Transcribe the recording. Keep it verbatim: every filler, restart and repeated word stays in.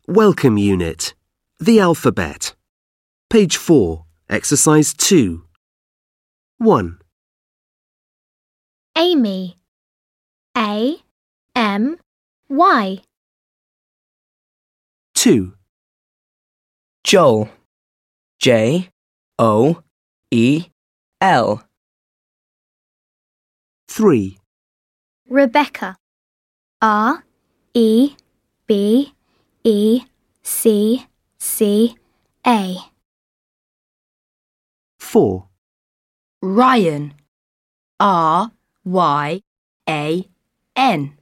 Welcome Unit. The alphabet. Page four, Exercise two. one. Amy. A M Y. two. Joel. J O E L. three. Rebecca. R E B E C C A. four. Ryan. R Y A N.